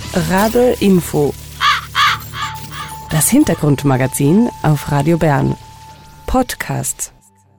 Rabe Info. Das Hintergrundmagazin auf Radio Bern. Podcast.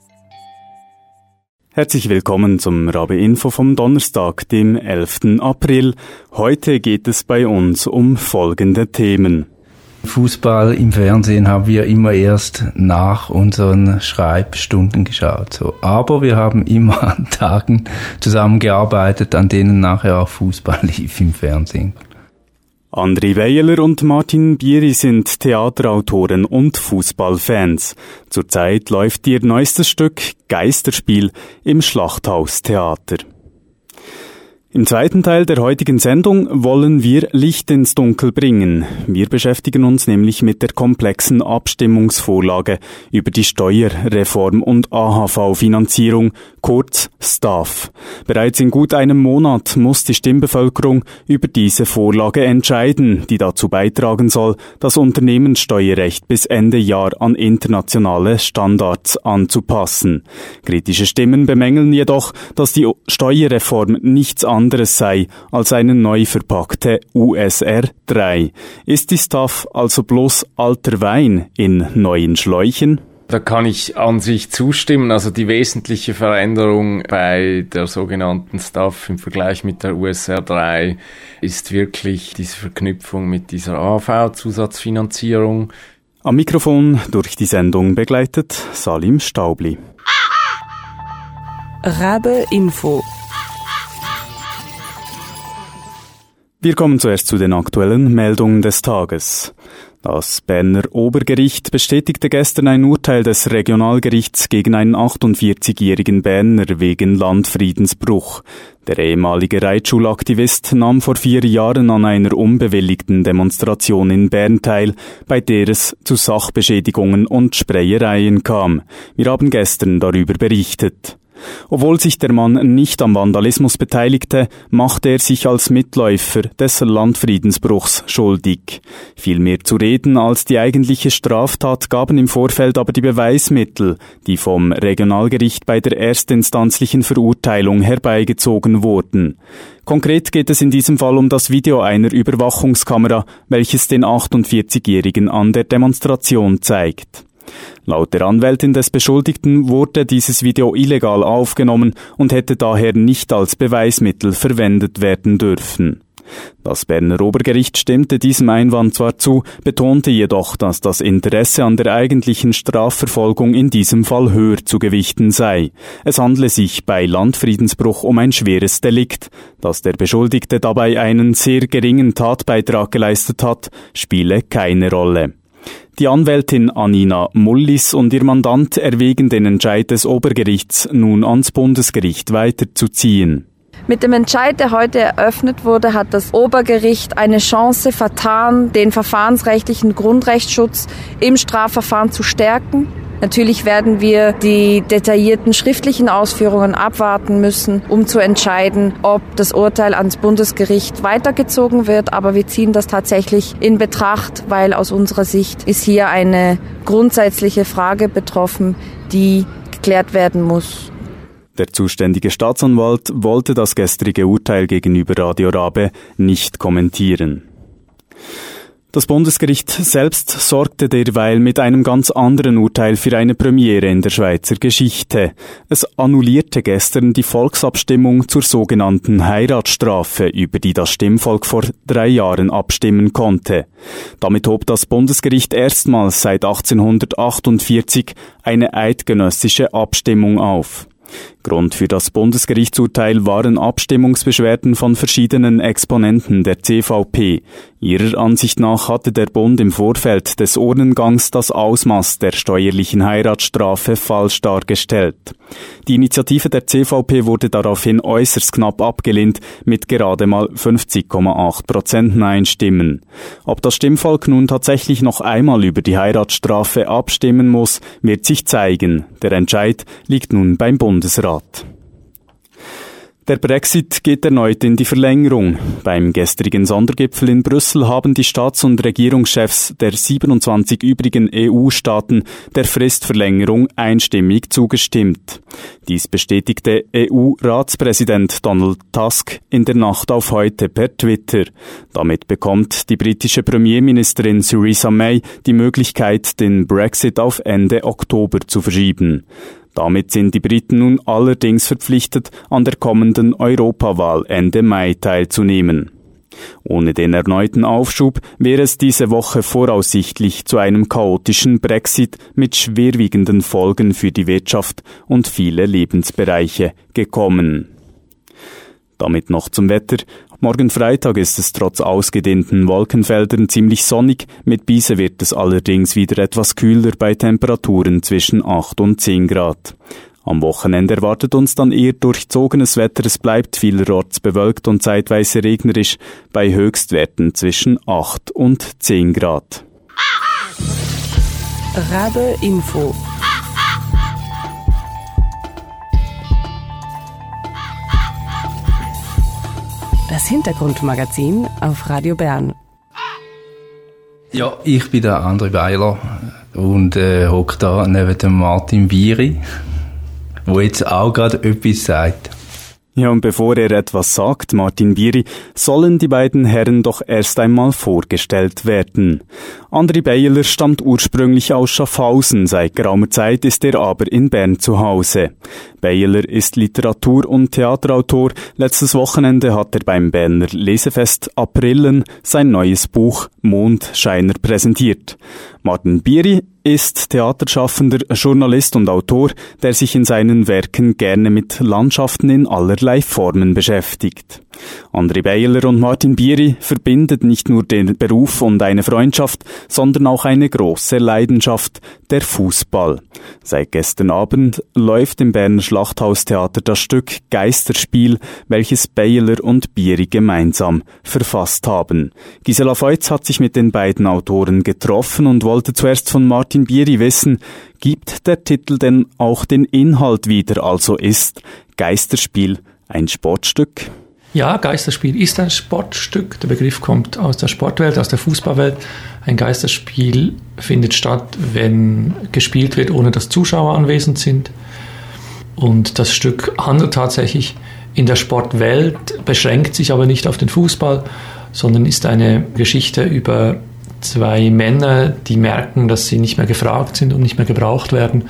Herzlich willkommen zum Rabe Info vom Donnerstag, dem 11. April. Heute geht es bei uns um folgende Themen. Fußball im Fernsehen haben wir immer erst nach unseren Schreibstunden geschaut. Aber wir haben immer an Tagen zusammengearbeitet, an denen nachher auch Fußball lief im Fernsehen. André Weyeler und Martin Bieri sind Theaterautoren und Fußballfans. Zurzeit läuft ihr neuestes Stück Geisterspiel im Schlachthaustheater. Im zweiten Teil der heutigen Sendung wollen wir Licht ins Dunkel bringen. Wir beschäftigen uns nämlich mit der komplexen Abstimmungsvorlage über die Steuerreform und AHV-Finanzierung, kurz STAF. Bereits in gut einem Monat muss die Stimmbevölkerung über diese Vorlage entscheiden, die dazu beitragen soll, das Unternehmenssteuerrecht bis Ende Jahr an internationale Standards anzupassen. Kritische Stimmen bemängeln jedoch, dass die Steuerreform nichts anderes sei als eine neu verpackte USR 3. Ist die STAF also bloß alter Wein in neuen Schläuchen? Da kann ich an sich zustimmen. Also die wesentliche Veränderung bei der sogenannten STAF im Vergleich mit der USR 3 ist wirklich diese Verknüpfung mit dieser AHV-Zusatzfinanzierung. Am Mikrofon durch die Sendung begleitet Salim Staubli. Rabe Info. Wir kommen zuerst zu den aktuellen Meldungen des Tages. Das Berner Obergericht bestätigte gestern ein Urteil des Regionalgerichts gegen einen 48-jährigen Berner wegen Landfriedensbruch. Der ehemalige Reitschulaktivist nahm vor 4 Jahren an einer unbewilligten Demonstration in Bern teil, bei der es zu Sachbeschädigungen und Spreiereien kam. Wir haben gestern darüber berichtet. Obwohl sich der Mann nicht am Vandalismus beteiligte, machte er sich als Mitläufer des Landfriedensbruchs schuldig. Viel mehr zu reden als die eigentliche Straftat gaben im Vorfeld aber die Beweismittel, die vom Regionalgericht bei der erstinstanzlichen Verurteilung herbeigezogen wurden. Konkret geht es in diesem Fall um das Video einer Überwachungskamera, welches den 48-Jährigen an der Demonstration zeigt. Laut der Anwältin des Beschuldigten wurde dieses Video illegal aufgenommen und hätte daher nicht als Beweismittel verwendet werden dürfen. Das Berner Obergericht stimmte diesem Einwand zwar zu, betonte jedoch, dass das Interesse an der eigentlichen Strafverfolgung in diesem Fall höher zu gewichten sei. Es handle sich bei Landfriedensbruch um ein schweres Delikt. Dass der Beschuldigte dabei einen sehr geringen Tatbeitrag geleistet hat, spiele keine Rolle. Die Anwältin Anina Mullis und ihr Mandant erwägen den Entscheid des Obergerichts nun ans Bundesgericht weiterzuziehen. Mit dem Entscheid, der heute eröffnet wurde, hat das Obergericht eine Chance vertan, den verfahrensrechtlichen Grundrechtsschutz im Strafverfahren zu stärken. Natürlich werden wir die detaillierten schriftlichen Ausführungen abwarten müssen, um zu entscheiden, ob das Urteil ans Bundesgericht weitergezogen wird. Aber wir ziehen das tatsächlich in Betracht, weil aus unserer Sicht ist hier eine grundsätzliche Frage betroffen, die geklärt werden muss. Der zuständige Staatsanwalt wollte das gestrige Urteil gegenüber Radio Rabe nicht kommentieren. Das Bundesgericht selbst sorgte derweil mit einem ganz anderen Urteil für eine Premiere in der Schweizer Geschichte. Es annullierte gestern die Volksabstimmung zur sogenannten Heiratsstrafe, über die das Stimmvolk vor 3 Jahren abstimmen konnte. Damit hob das Bundesgericht erstmals seit 1848 eine eidgenössische Abstimmung auf. Grund für das Bundesgerichtsurteil waren Abstimmungsbeschwerden von verschiedenen Exponenten der CVP. Ihrer Ansicht nach hatte der Bund im Vorfeld des Urnengangs das Ausmaß der steuerlichen Heiratsstrafe falsch dargestellt. Die Initiative der CVP wurde daraufhin äußerst knapp abgelehnt mit gerade mal 50,8% Nein-Stimmen. Ob das Stimmvolk nun tatsächlich noch einmal über die Heiratsstrafe abstimmen muss, wird sich zeigen. Der Entscheid liegt nun beim Bundesrat. Der Brexit geht erneut in die Verlängerung. Beim gestrigen Sondergipfel in Brüssel haben die Staats- und Regierungschefs der 27 übrigen EU-Staaten der Fristverlängerung einstimmig zugestimmt. Dies bestätigte EU-Ratspräsident Donald Tusk in der Nacht auf heute per Twitter. Damit bekommt die britische Premierministerin Theresa May die Möglichkeit, den Brexit auf Ende Oktober zu verschieben. Damit sind die Briten nun allerdings verpflichtet, an der kommenden Europawahl Ende Mai teilzunehmen. Ohne den erneuten Aufschub wäre es diese Woche voraussichtlich zu einem chaotischen Brexit mit schwerwiegenden Folgen für die Wirtschaft und viele Lebensbereiche gekommen. Damit noch zum Wetter. Morgen Freitag ist es trotz ausgedehnten Wolkenfeldern ziemlich sonnig. Mit Biese wird es allerdings wieder etwas kühler bei Temperaturen zwischen 8 und 10 Grad. Am Wochenende erwartet uns dann eher durchzogenes Wetter. Es bleibt vielerorts bewölkt und zeitweise regnerisch bei Höchstwerten zwischen 8 und 10 Grad. Rabe Info. Das Hintergrundmagazin auf Radio Bern. Ja, ich bin der André Beiler und hocke da neben dem Martin Bieri, wo jetzt auch gerade etwas sagt. Ja, und bevor er etwas sagt, Martin Bieri, sollen die beiden Herren doch erst einmal vorgestellt werden. André Beiler stammt ursprünglich aus Schaffhausen, seit geraumer Zeit ist er aber in Bern zu Hause. Beiler ist Literatur- und Theaterautor. Letztes Wochenende hat er beim Berner Lesefest Aprillen sein neues Buch Mondscheiner präsentiert. Martin Bieri ist Theaterschaffender, Journalist und Autor, der sich in seinen Werken gerne mit Landschaften in allerlei Formen beschäftigt. André Beiler und Martin Bieri verbindet nicht nur den Beruf und eine Freundschaft, sondern auch eine große Leidenschaft, der Fußball. Seit gestern Abend läuft im Berner Schlachthaustheater das Stück Geisterspiel, welches Beiler und Bieri gemeinsam verfasst haben. Gisela Feutz hat sich mit den beiden Autoren getroffen und wollte zuerst von Martin Bieri wissen, gibt der Titel denn auch den Inhalt wieder, also ist Geisterspiel ein Sportstück? Ja, Geisterspiel ist ein Sportstück. Der Begriff kommt aus der Sportwelt, aus der Fußballwelt. Ein Geisterspiel findet statt, wenn gespielt wird, ohne dass Zuschauer anwesend sind. Und das Stück handelt tatsächlich in der Sportwelt, beschränkt sich aber nicht auf den Fußball, sondern ist eine Geschichte über zwei Männer, die merken, dass sie nicht mehr gefragt sind und nicht mehr gebraucht werden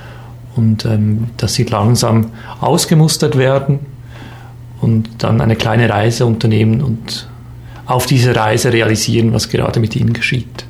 und dass sie langsam ausgemustert werden und dann eine kleine Reise unternehmen und auf diese Reise realisieren, was gerade mit ihnen geschieht.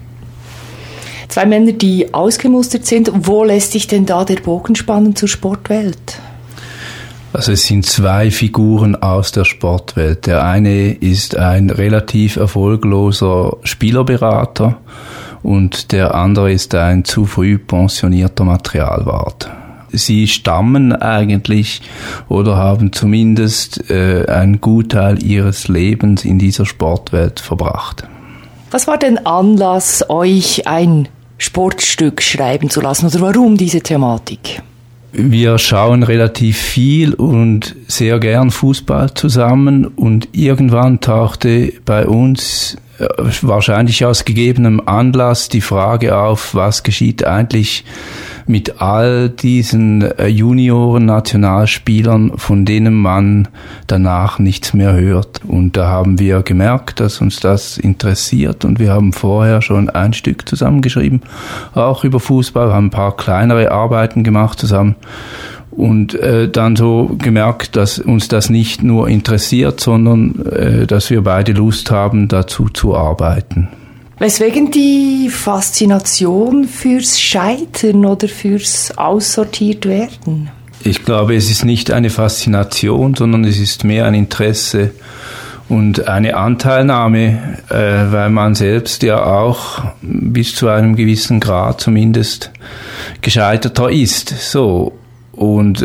Zwei Männer, die ausgemustert sind. Wo lässt sich denn da der Bogen spannen zur Sportwelt? Also es sind zwei Figuren aus der Sportwelt. Der eine ist ein relativ erfolgloser Spielerberater und der andere ist ein zu früh pensionierter Materialwart. Sie stammen eigentlich oder haben zumindest einen Gutteil ihres Lebens in dieser Sportwelt verbracht. Was war denn Anlass, euch ein Sportstück schreiben zu lassen oder warum diese Thematik? Wir schauen relativ viel und sehr gern Fußball zusammen und irgendwann tauchte bei uns wahrscheinlich aus gegebenem Anlass die Frage auf, was geschieht eigentlich mit all diesen Junioren-Nationalspielern, von denen man danach nichts mehr hört. Und da haben wir gemerkt, dass uns das interessiert und wir haben vorher schon ein Stück zusammengeschrieben, auch über Fußball, haben ein paar kleinere Arbeiten gemacht zusammen und dann so gemerkt, dass uns das nicht nur interessiert, sondern dass wir beide Lust haben, dazu zu arbeiten. Weswegen die Faszination fürs Scheitern oder fürs Aussortiertwerden? Ich glaube, es ist nicht eine Faszination, sondern es ist mehr ein Interesse und eine Anteilnahme, weil man selbst ja auch bis zu einem gewissen Grad zumindest gescheiterter ist. So. Und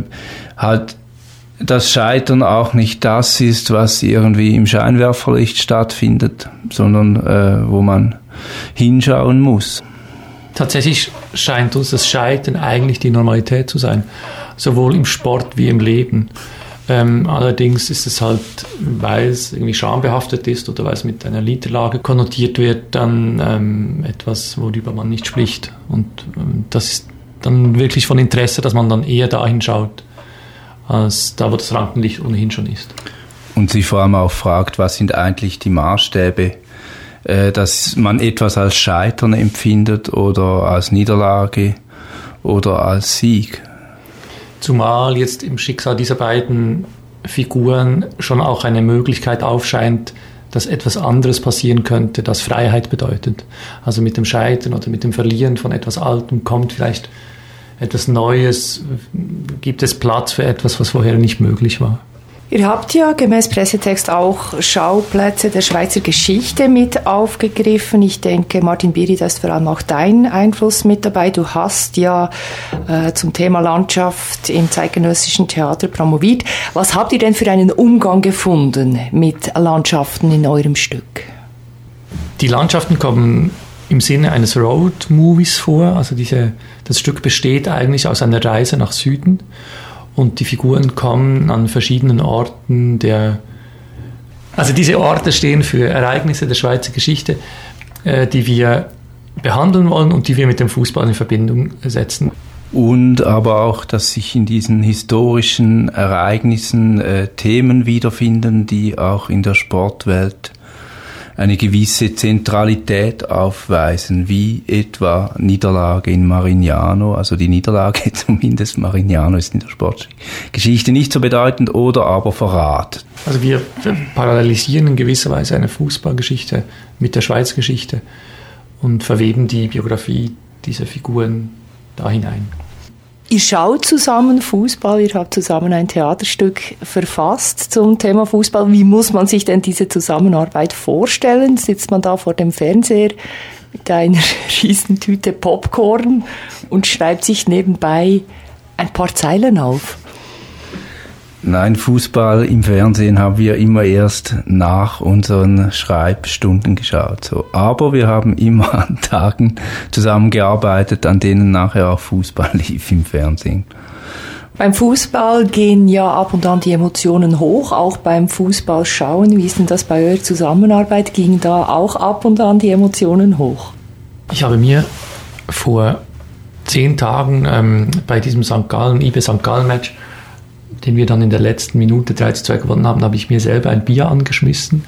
halt das Scheitern auch nicht das ist, was irgendwie im Scheinwerferlicht stattfindet, sondern wo man hinschauen muss. Tatsächlich scheint uns das Scheitern eigentlich die Normalität zu sein, sowohl im Sport wie im Leben. Allerdings ist es halt, weil es irgendwie schambehaftet ist oder weil es mit einer Niederlage konnotiert wird, dann etwas, worüber man nicht spricht. Und das ist dann wirklich von Interesse, dass man dann eher dahin schaut, als da, wo das Rampenlicht ohnehin schon ist. Und sich vor allem auch fragt, was sind eigentlich die Maßstäbe, dass man etwas als Scheitern empfindet oder als Niederlage oder als Sieg. Zumal jetzt im Schicksal dieser beiden Figuren schon auch eine Möglichkeit aufscheint, dass etwas anderes passieren könnte, das Freiheit bedeutet. Also mit dem Scheitern oder mit dem Verlieren von etwas Altem kommt vielleicht etwas Neues, gibt es Platz für etwas, was vorher nicht möglich war. Ihr habt ja gemäß Pressetext auch Schauplätze der Schweizer Geschichte mit aufgegriffen. Ich denke, Martin Biri, da ist vor allem auch dein Einfluss mit dabei. Du hast ja zum Thema Landschaft im zeitgenössischen Theater promoviert. Was habt ihr denn für einen Umgang gefunden mit Landschaften in eurem Stück? Die Landschaften kommen im Sinne eines Road-Movies vor. Also das Stück besteht eigentlich aus einer Reise nach Süden. Und die Figuren kommen an verschiedenen Orten also diese Orte stehen für Ereignisse der Schweizer Geschichte, die wir behandeln wollen und die wir mit dem Fußball in Verbindung setzen. Und aber auch, dass sich in diesen historischen Ereignissen Themen wiederfinden, die auch in der Sportwelt eine gewisse Zentralität aufweisen, wie etwa Niederlage in Marignano, also die Niederlage zumindest, Marignano ist in der Sportgeschichte nicht so bedeutend, oder aber Verrat. Also wir parallelisieren in gewisser Weise eine Fußballgeschichte mit der Schweizer Geschichte und verweben die Biografie dieser Figuren da hinein. Ihr schaut zusammen Fußball, ihr habt zusammen ein Theaterstück verfasst zum Thema Fußball. Wie muss man sich denn diese Zusammenarbeit vorstellen? Sitzt man da vor dem Fernseher mit einer Riesentüte Popcorn und schreibt sich nebenbei ein paar Zeilen auf? Nein, Fußball im Fernsehen haben wir immer erst nach unseren Schreibstunden geschaut. So. Aber wir haben immer an Tagen zusammengearbeitet, an denen nachher auch Fußball lief im Fernsehen. Beim Fußball gehen ja ab und an die Emotionen hoch, auch beim Fußballschauen. Wie ist denn das bei eurer Zusammenarbeit? Gingen da auch ab und an die Emotionen hoch? Ich habe mir vor 10 Tagen bei diesem IB St. Gallen Match, den wir dann in der letzten Minute 3:2 gewonnen haben, habe ich mir selber ein Bier angeschmissen.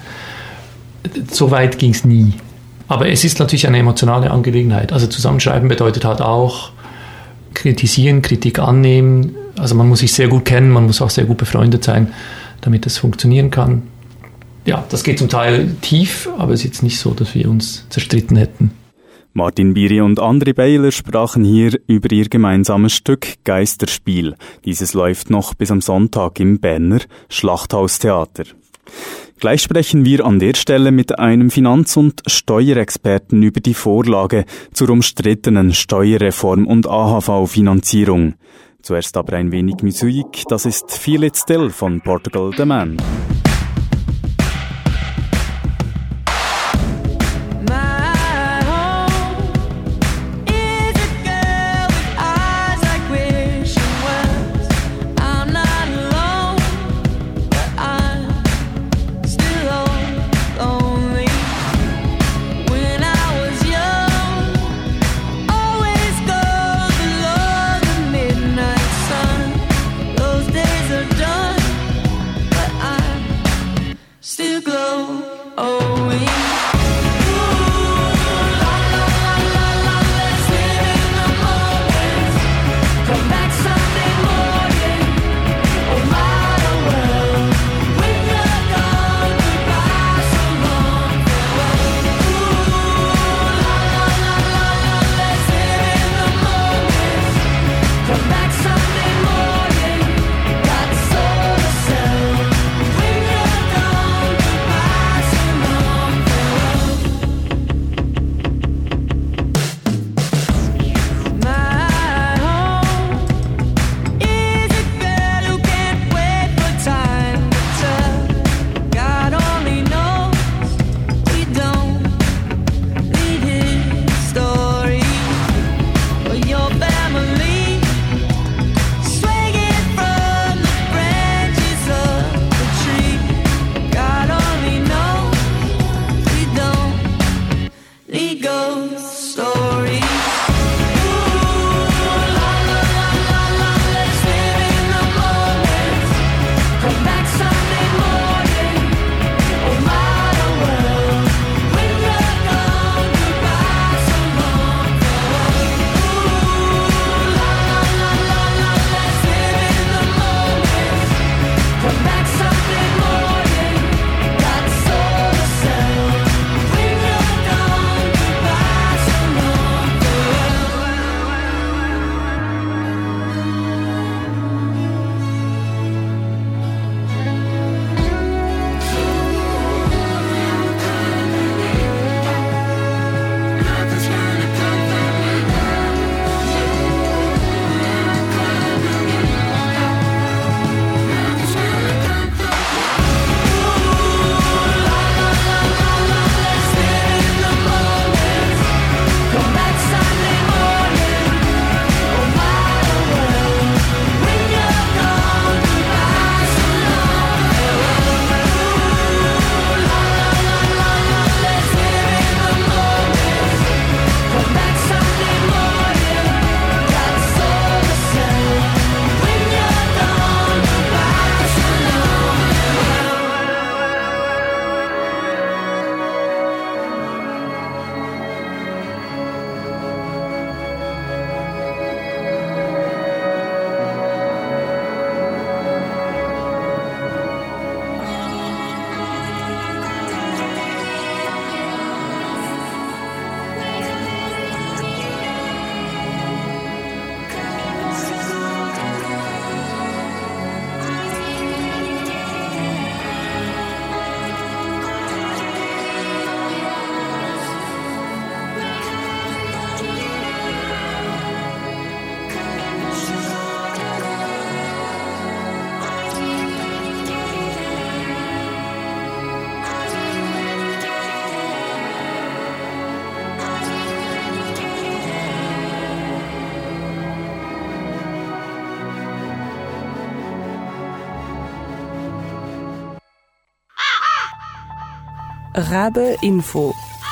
So weit ging es nie. Aber es ist natürlich eine emotionale Angelegenheit. Also Zusammenschreiben bedeutet halt auch kritisieren, Kritik annehmen. Also man muss sich sehr gut kennen, man muss auch sehr gut befreundet sein, damit es funktionieren kann. Ja, das geht zum Teil tief, aber es ist jetzt nicht so, dass wir uns zerstritten hätten. Martin Biri und André Beiler sprachen hier über ihr gemeinsames Stück Geisterspiel. Dieses läuft noch bis am Sonntag im Berner Schlachthaustheater. Gleich sprechen wir an der Stelle mit einem Finanz- und Steuerexperten über die Vorlage zur umstrittenen Steuerreform und AHV-Finanzierung. Zuerst aber ein wenig Musik, das ist Feel It Still von Portugal The Man. Rabe Info.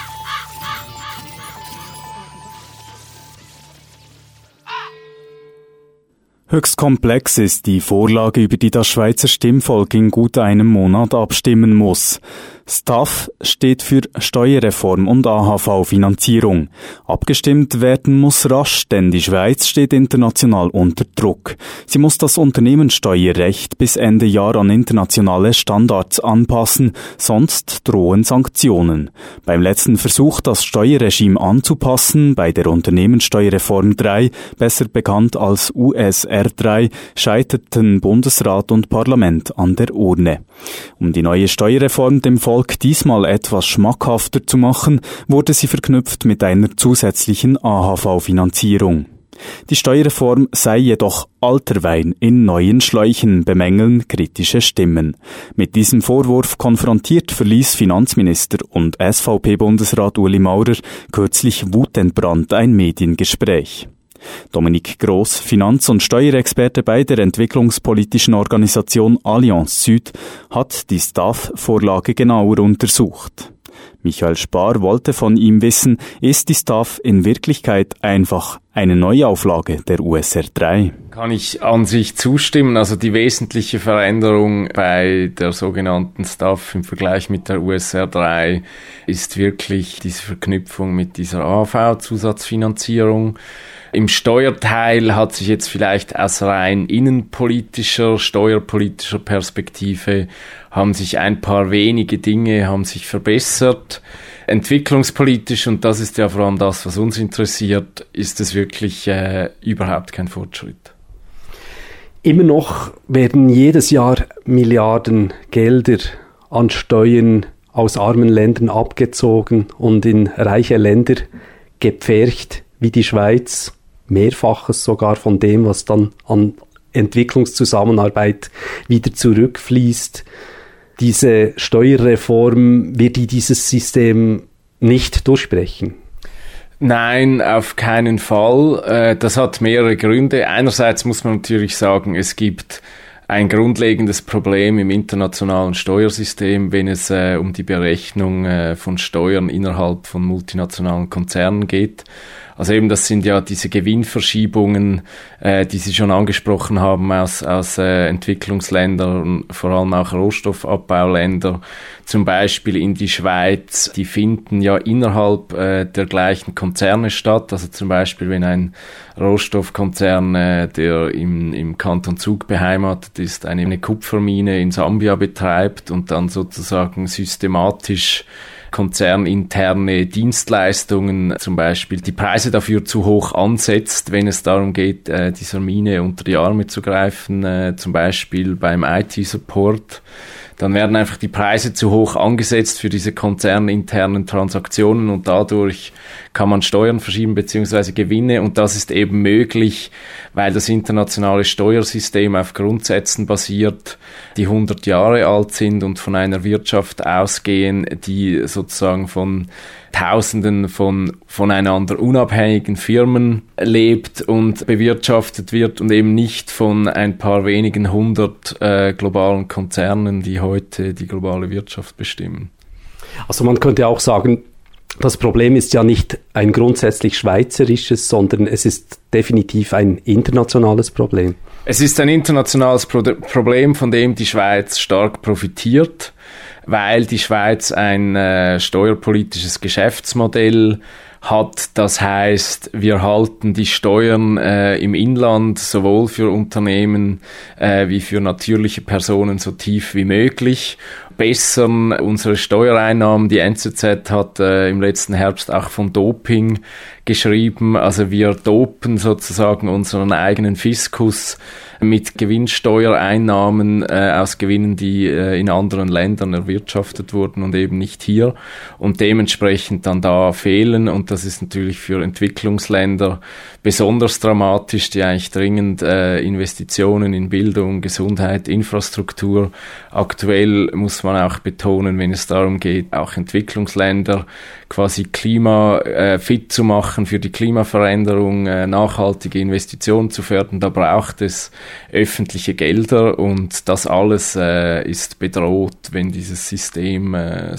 Höchst komplex ist die Vorlage, über die das Schweizer Stimmvolk in gut einem Monat abstimmen muss. STAF steht für Steuerreform und AHV-Finanzierung. Abgestimmt werden muss rasch, denn die Schweiz steht international unter Druck. Sie muss das Unternehmenssteuerrecht bis Ende Jahr an internationale Standards anpassen, sonst drohen Sanktionen. Beim letzten Versuch, das Steuerregime anzupassen, bei der Unternehmenssteuerreform 3, besser bekannt als USR 3, scheiterten Bundesrat und Parlament an der Urne. Um die neue Steuerreform dem Volk diesmal etwas schmackhafter zu machen, wurde sie verknüpft mit einer zusätzlichen AHV-Finanzierung. Die Steuerreform sei jedoch alter Wein in neuen Schläuchen, bemängeln kritische Stimmen. Mit diesem Vorwurf konfrontiert verließ Finanzminister und SVP-Bundesrat Ueli Maurer kürzlich wutentbrannt ein Mediengespräch. Dominik Gross, Finanz- und Steuerexperte bei der entwicklungspolitischen Organisation Allianz Süd, hat die STAF-Vorlage genauer untersucht. Michael Spar wollte von ihm wissen, ist die STAF in Wirklichkeit einfach eine Neuauflage der USR 3? Kann ich an sich zustimmen. Also die wesentliche Veränderung bei der sogenannten STAF im Vergleich mit der USR 3 ist wirklich diese Verknüpfung mit dieser AHV-Zusatzfinanzierung. Im Steuerteil hat sich jetzt vielleicht aus rein innenpolitischer, steuerpolitischer Perspektive haben sich ein paar wenige Dinge haben sich verbessert. Entwicklungspolitisch, und das ist ja vor allem das, was uns interessiert, ist es wirklich überhaupt kein Fortschritt. Immer noch werden jedes Jahr Milliarden Gelder an Steuern aus armen Ländern abgezogen und in reiche Länder gepfercht, wie die Schweiz. Mehrfaches sogar von dem, was dann an Entwicklungszusammenarbeit wieder zurückfließt. Diese Steuerreform wird dieses System nicht durchbrechen. Nein, auf keinen Fall. Das hat mehrere Gründe. Einerseits muss man natürlich sagen, es gibt ein grundlegendes Problem im internationalen Steuersystem, wenn es um die Berechnung von Steuern innerhalb von multinationalen Konzernen geht. Also eben, das sind ja diese Gewinnverschiebungen, die Sie schon angesprochen haben aus Entwicklungsländern, vor allem auch Rohstoffabbauländer, zum Beispiel in die Schweiz, die finden ja innerhalb der gleichen Konzerne statt. Also zum Beispiel, wenn ein Rohstoffkonzern, der im Kanton Zug beheimatet ist, eine Kupfermine in Sambia betreibt und dann sozusagen systematisch konzerninterne Dienstleistungen, zum Beispiel die Preise dafür zu hoch ansetzt, wenn es darum geht, dieser Mine unter die Arme zu greifen, zum Beispiel beim IT-Support. Dann werden einfach die Preise zu hoch angesetzt für diese konzerninternen Transaktionen und dadurch kann man Steuern verschieben bzw. Gewinne, und das ist eben möglich, weil das internationale Steuersystem auf Grundsätzen basiert, die 100 Jahre alt sind und von einer Wirtschaft ausgehen, die sozusagen von Tausenden von voneinander unabhängigen Firmen lebt und bewirtschaftet wird und eben nicht von ein paar wenigen 100 globalen Konzernen, die heute die globale Wirtschaft bestimmen. Also man könnte auch sagen, das Problem ist ja nicht ein grundsätzlich schweizerisches, sondern es ist definitiv ein internationales Problem. Es ist ein internationales Problem, von dem die Schweiz stark profitiert, weil die Schweiz ein steuerpolitisches Geschäftsmodell hat. Das heißt, wir halten die Steuern im Inland sowohl für Unternehmen wie für natürliche Personen so tief wie möglich, bessern unsere Steuereinnahmen. Die NZZ hat im letzten Herbst auch von Doping geschrieben. Also wir dopen sozusagen unseren eigenen Fiskus mit Gewinnsteuereinnahmen aus Gewinnen, die in anderen Ländern erwirtschaftet wurden und eben nicht hier und dementsprechend dann da fehlen, und das ist natürlich für Entwicklungsländer besonders dramatisch, die eigentlich dringend Investitionen in Bildung, Gesundheit, Infrastruktur. Aktuell muss man auch betonen, wenn es darum geht, auch Entwicklungsländer quasi klimafit zu machen für die Klimaveränderung, nachhaltige Investitionen zu fördern. Da braucht es öffentliche Gelder und das alles ist bedroht, wenn dieses System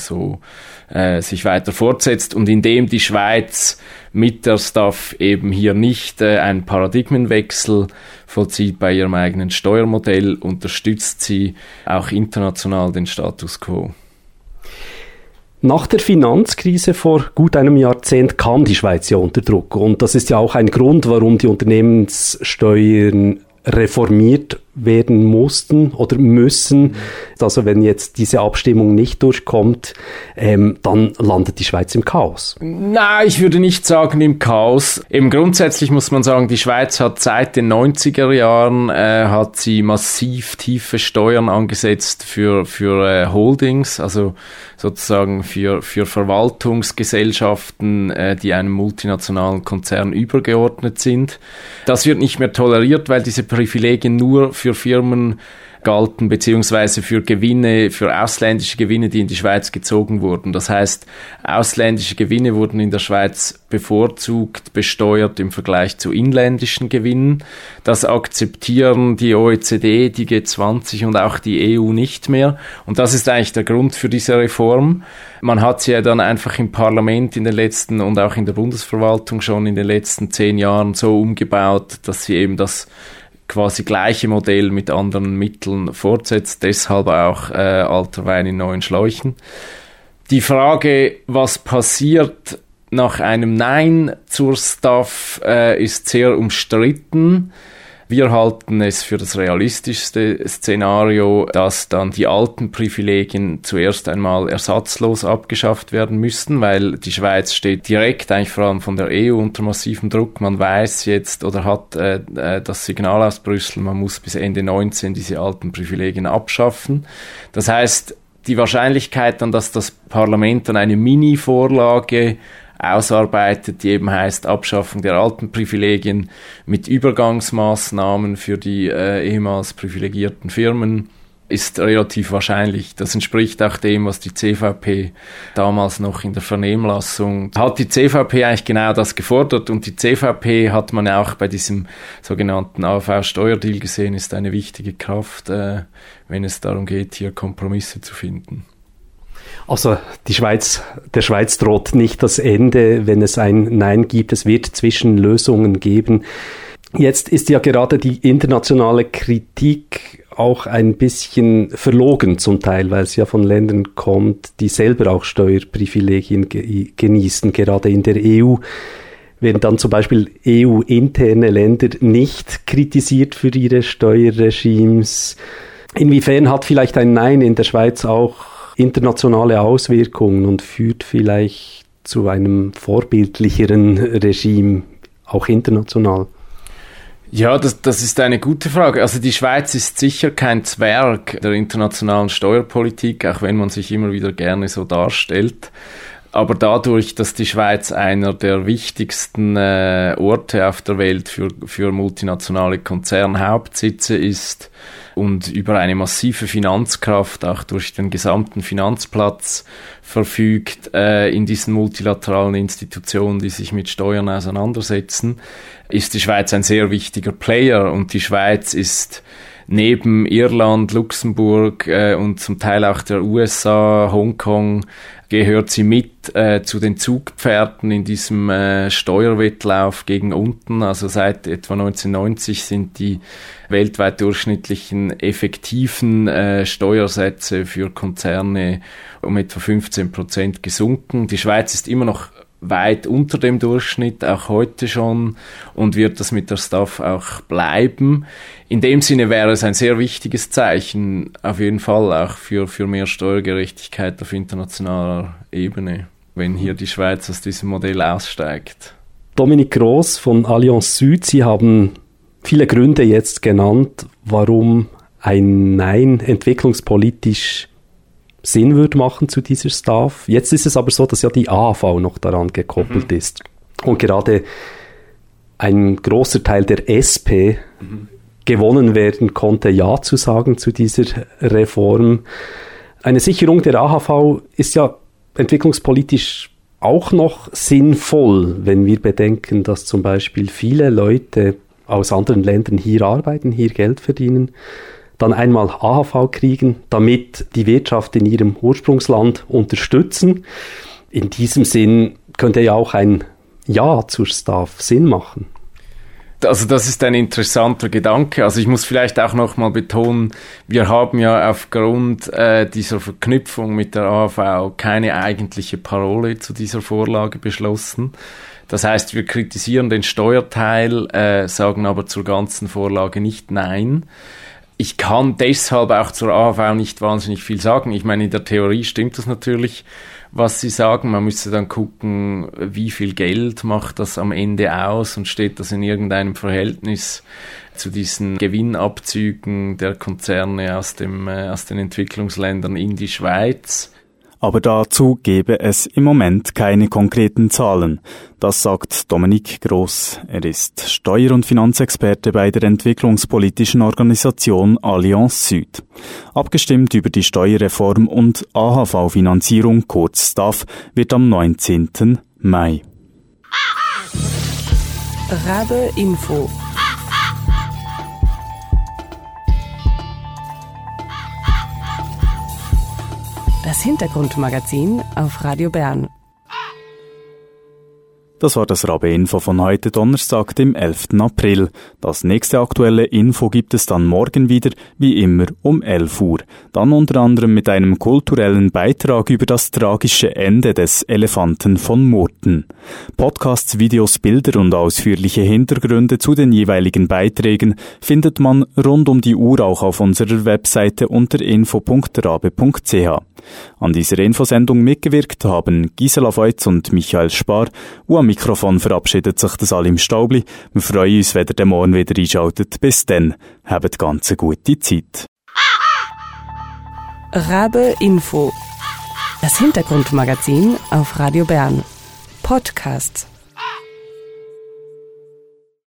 sich weiter fortsetzt. Und indem die Schweiz mit der STAF eben hier nicht einen Paradigmenwechsel vollzieht bei ihrem eigenen Steuermodell, unterstützt sie auch international den Status quo. Nach der Finanzkrise vor gut einem Jahrzehnt kam die Schweiz ja unter Druck. Und das ist ja auch ein Grund, warum die Unternehmenssteuern reformiert werden mussten oder müssen. Also wenn jetzt diese Abstimmung nicht durchkommt, dann landet die Schweiz im Chaos. Nein, ich würde nicht sagen im Chaos. Eben grundsätzlich muss man sagen, die Schweiz hat seit den 90er Jahren hat sie massiv tiefe Steuern angesetzt für Holdings, also sozusagen für Verwaltungsgesellschaften, die einem multinationalen Konzern übergeordnet sind. Das wird nicht mehr toleriert, weil diese Privilegien nur für Firmen galten, beziehungsweise für Gewinne, für ausländische Gewinne, die in die Schweiz gezogen wurden. Das heißt, ausländische Gewinne wurden in der Schweiz bevorzugt besteuert im Vergleich zu inländischen Gewinnen. Das akzeptieren die OECD, die G20 und auch die EU nicht mehr. Und das ist eigentlich der Grund für diese Reform. Man hat sie ja dann einfach im Parlament in den letzten und auch in der Bundesverwaltung schon in den letzten 10 Jahren so umgebaut, dass sie eben das quasi gleiche Modell mit anderen Mitteln fortsetzt, deshalb auch alter Wein in neuen Schläuchen. Die Frage, was passiert nach einem Nein zur STAF, ist sehr umstritten. Wir halten es für das realistischste Szenario, dass dann die alten Privilegien zuerst einmal ersatzlos abgeschafft werden müssten, weil die Schweiz steht direkt eigentlich vor allem von der EU unter massivem Druck. Man weiß jetzt oder hat das Signal aus Brüssel, man muss bis Ende 19 diese alten Privilegien abschaffen. Das heißt, die Wahrscheinlichkeit dann, dass das Parlament dann eine Mini-Vorlage ausarbeitet, die eben heißt Abschaffung der alten Privilegien mit Übergangsmaßnahmen für die ehemals privilegierten Firmen, ist relativ wahrscheinlich. Das entspricht auch dem, was die CVP damals noch in der Vernehmlassung hat. Die CVP eigentlich genau das gefordert und die CVP hat man auch bei diesem sogenannten AV-Steuerdeal gesehen, ist eine wichtige Kraft, wenn es darum geht, hier Kompromisse zu finden. Also der Schweiz droht nicht das Ende, wenn es ein Nein gibt. Es wird Zwischenlösungen geben. Jetzt ist ja gerade die internationale Kritik auch ein bisschen verlogen zum Teil, weil es ja von Ländern kommt, die selber auch Steuerprivilegien genießen. Gerade in der EU werden dann zum Beispiel EU-interne Länder nicht kritisiert für ihre Steuerregimes. Inwiefern hat vielleicht ein Nein in der Schweiz auch internationale Auswirkungen und führt vielleicht zu einem vorbildlicheren Regime, auch international? Ja, das ist eine gute Frage. Also die Schweiz ist sicher kein Zwerg der internationalen Steuerpolitik, auch wenn man sich immer wieder gerne so darstellt. Aber dadurch, dass die Schweiz einer der wichtigsten Orte auf der Welt für multinationale Konzernhauptsitze ist und über eine massive Finanzkraft auch durch den gesamten Finanzplatz verfügt in diesen multilateralen Institutionen, die sich mit Steuern auseinandersetzen, ist die Schweiz ein sehr wichtiger Player und die Schweiz ist neben Irland, Luxemburg und zum Teil auch der USA, Hongkong, gehört sie mit zu den Zugpferden in diesem Steuerwettlauf gegen unten. Also seit etwa 1990 sind die weltweit durchschnittlichen effektiven Steuersätze für Konzerne um etwa 15% gesunken. Die Schweiz ist immer noch weit unter dem Durchschnitt, auch heute schon, und wird das mit der STAF auch bleiben. In dem Sinne wäre es ein sehr wichtiges Zeichen, auf jeden Fall auch für mehr Steuergerechtigkeit auf internationaler Ebene, wenn hier die Schweiz aus diesem Modell aussteigt. Dominik Gross von Allianz Süd, Sie haben viele Gründe jetzt genannt, warum ein Nein entwicklungspolitisch Sinn würde machen zu dieser STAF. Jetzt ist es aber so, dass ja die AHV noch daran gekoppelt ist. Und gerade ein großer Teil der SP gewonnen werden konnte, Ja zu sagen zu dieser Reform. Eine Sicherung der AHV ist ja entwicklungspolitisch auch noch sinnvoll, wenn wir bedenken, dass zum Beispiel viele Leute aus anderen Ländern hier arbeiten, hier Geld verdienen, dann einmal AHV kriegen, damit die Wirtschaft in ihrem Ursprungsland unterstützen. In diesem Sinn könnte ja auch ein Ja zur STAF Sinn machen. Also das ist ein interessanter Gedanke. Also ich muss vielleicht auch nochmal betonen, wir haben ja aufgrund dieser Verknüpfung mit der AHV keine eigentliche Parole zu dieser Vorlage beschlossen. Das heißt, wir kritisieren den Steuerteil, sagen aber zur ganzen Vorlage nicht Nein. Ich kann deshalb auch zur AHV nicht wahnsinnig viel sagen. Ich meine, in der Theorie stimmt das natürlich, was Sie sagen. Man müsste dann gucken, wie viel Geld macht das am Ende aus und steht das in irgendeinem Verhältnis zu diesen Gewinnabzügen der Konzerne aus den Entwicklungsländern in die Schweiz. Aber dazu gebe es im Moment keine konkreten Zahlen. Das sagt Dominik Gross. Er ist Steuer- und Finanzexperte bei der entwicklungspolitischen Organisation Allianz Süd. Abgestimmt über die Steuerreform und AHV-Finanzierung, kurz STAF, wird am 19. Mai. Rabe Info. Das Hintergrundmagazin auf Radio Bern. Das war das Rabe-Info von heute Donnerstag, dem 11. April. Das nächste aktuelle Info gibt es dann morgen wieder, wie immer um 11 Uhr. Dann unter anderem mit einem kulturellen Beitrag über das tragische Ende des Elefanten von Murten. Podcasts, Videos, Bilder und ausführliche Hintergründe zu den jeweiligen Beiträgen findet man rund um die Uhr auch auf unserer Webseite unter info.rabe.ch. An dieser Infosendung mitgewirkt haben Gisela Voits und Michael Spar. Am Mikrofon verabschiedet sich das Salim Staubli. Wir freuen uns, wenn ihr den Morgen wieder einschaltet. Bis dann, habt ganz eine gute Zeit. Rabe Info. Das Hintergrundmagazin auf Radio Bern. Podcasts.